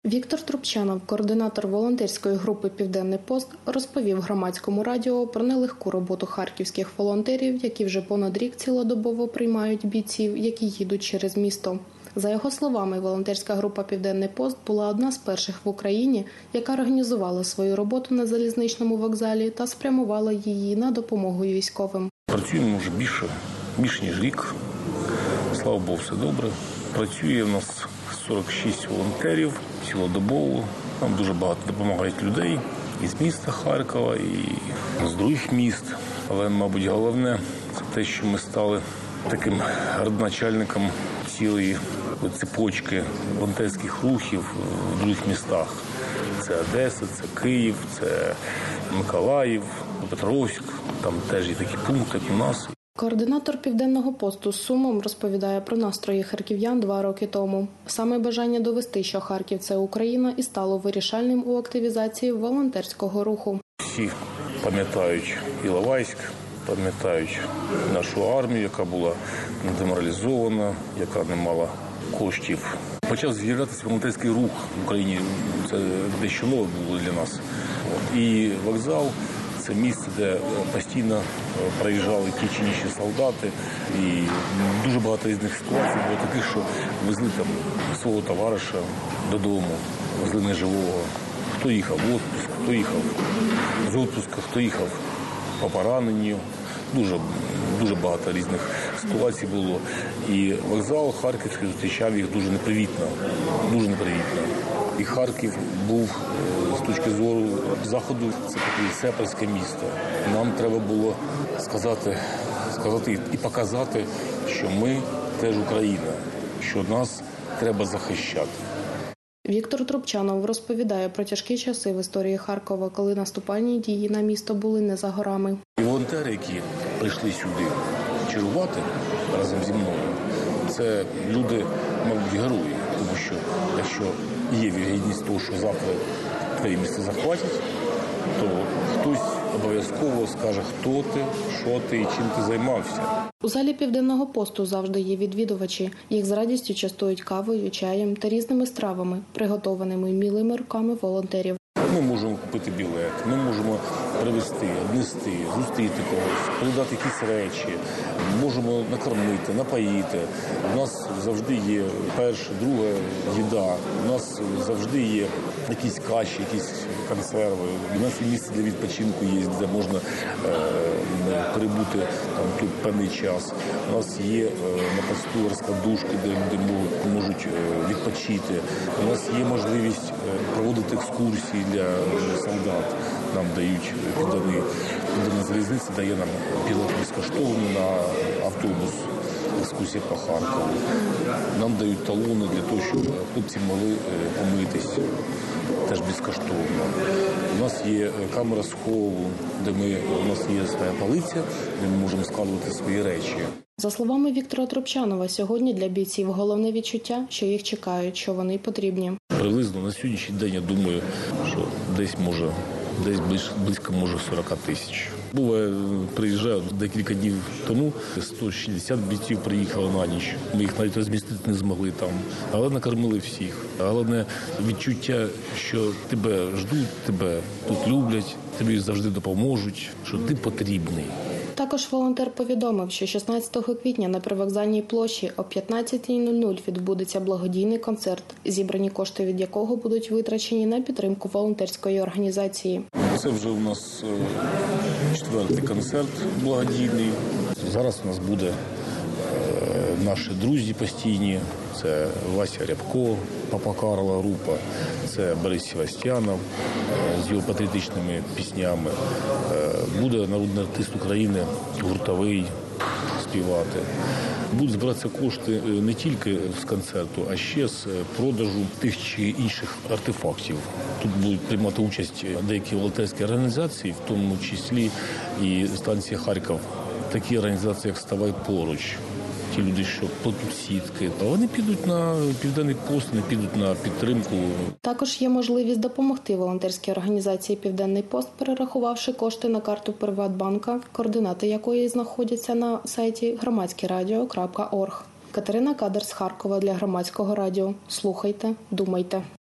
Віктор Трубчанов, координатор волонтерської групи «Південний пост», розповів Громадському радіо про нелегку роботу харківських волонтерів, які вже понад рік цілодобово приймають бійців, які їдуть через місто. За його словами, волонтерська група «Південний пост» була одна з перших в Україні, яка організувала свою роботу на залізничному вокзалі та спрямувала її на допомогу військовим. Працюємо вже більше ніж рік. Слава Богу, все добре. Працює в нас 46 волонтерів цілодобово. Нам дуже багато допомагають людей із міста Харкова, і з других міст. Але, мабуть, головне – це те, що ми стали таким родоначальником цілої цепочки волонтерських рухів в других містах. Це Одеса, це Київ, це Миколаїв, Петровськ. Там теж є такі пункти, як у нас. Координатор «Південного посту» з сумом розповідає про настрої харків'ян 2 роки тому. Саме бажання довести, що Харків – це Україна, і стало вирішальним у активізації волонтерського руху. Всі пам'ятають Іловайськ, пам'ятають нашу армію, яка була деморалізована, яка не мала коштів. Почав з'являтися волонтерський рух в Україні. Це дещо нове було для нас. І вокзал – це місце, де постійно проїжджали ті чи інші солдати. І дуже багато різних ситуацій було таких, що везли там свого товариша додому, везли неживого. Хто їхав в відпуск, хто їхав з відпуску, хто їхав по пораненню. Дуже багато різних ситуацій було. І вокзал харківський зустрічав їх дуже непривітно. Дуже непривітно. І Харків був, з точки зору Заходу, це таке сепарське місто. Нам треба було сказати і показати, що ми теж Україна, що нас треба захищати. Віктор Трубчанов розповідає про тяжкі часи в історії Харкова, коли наступальні дії на місто були не за горами. І волонтери, які прийшли сюди чергувати разом зі мною, це люди, мабуть, герої. Тому що якщо є вірогідність того, що завтра твоє місце захватять, то хтось обов'язково скаже, хто ти, що ти і чим ти займався. У залі «Південного посту» завжди є відвідувачі. Їх з радістю частують кавою, чаєм та різними стравами, приготованими вмілими руками волонтерів. Ми можемо купити білет, ми можемо привезти, однести, зустріти когось, передати якісь речі, можемо накормити, напоїти. У нас завжди є перша, друга їда, у нас завжди є якісь каші, якісь консерви. У нас є місце для відпочинку є, де можна перебути там, тут певний час. У нас є на посту розкладушки, де люди можуть відпочити. У нас є можливість проводити екскурсії для солдат. Нам дають Південна залізниця дає нам білет безкоштовно на автобус, екскурсія по Харкову. Нам дають талони для того, щоб хлопці могли помитись, теж безкоштовно. У нас є камера схову, де у нас є своя полиця, де ми можемо складувати свої речі. За словами Віктора Трубчанова, сьогодні для бійців головне відчуття, що їх чекають, що вони потрібні. Приблизно на сьогоднішній день, я думаю, що десь близько 40 тисяч. Буває, приїжджаю декілька днів тому, 160 бійців приїхало на ніч. Ми їх навіть розмістити не змогли там, але накормили всіх. Головне відчуття, що тебе ждуть, тебе тут люблять, тобі завжди допоможуть, що ти потрібний. Також волонтер повідомив, що 16 квітня на Привокзальній площі о 15:00 відбудеться благодійний концерт, зібрані кошти від якого будуть витрачені на підтримку волонтерської організації. Це вже у нас 4-й концерт благодійний. Зараз у нас буде наші друзі постійні. Це Вася Рябко, Папа Карло група, це Борис Севастьянов з його патріотичними піснями. Буде народний артист України Гуртовий співати. Будуть збиратися кошти не тільки з концерту, а ще з продажу тих чи інших артефактів. Тут будуть приймати участь деякі волонтерські організації, в тому числі і станція Харків. Такі організації, як «Ставай поруч». Ті люди, що плетуть сітки, а вони підуть на «Південний пост», не підуть на підтримку. Також є можливість допомогти волонтерській організації «Південний пост», перерахувавши кошти на карту Приватбанка, координати якої знаходяться на сайті громадськерадіо.орг. Катерина Кадр з Харкова для Громадського радіо. Слухайте, думайте.